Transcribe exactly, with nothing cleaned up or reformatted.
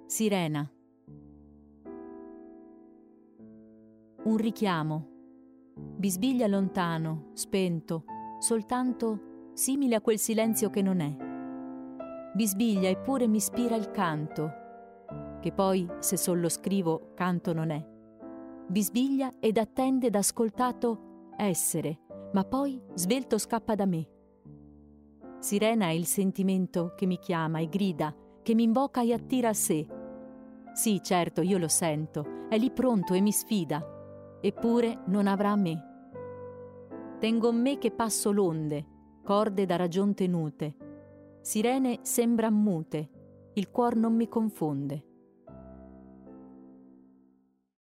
Sirena. Un richiamo. Bisbiglia lontano, spento, soltanto simile a quel silenzio che non è. Bisbiglia eppure mi ispira il canto, che poi, se sol lo scrivo, canto non è. Bisbiglia ed attende d'ascoltato essere, ma poi svelto scappa da me. Sirena è il sentimento che mi chiama e grida, che mi invoca e attira a sé. Sì, certo, io lo sento, è lì pronto e mi sfida, eppure non avrà me. Tengo me che passo l'onde, corde da ragion tenute. Sirene sembran mute, il cuor non mi confonde.